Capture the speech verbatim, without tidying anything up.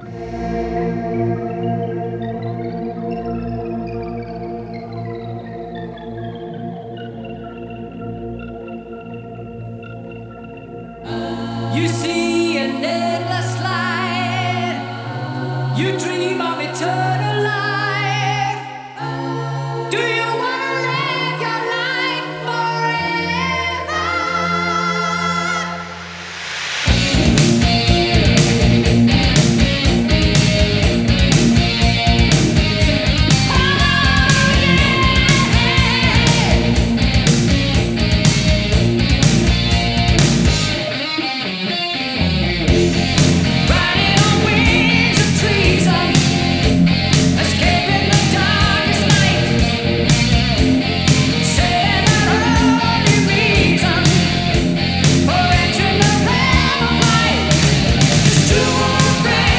You see an endless light. You dream of eternal light.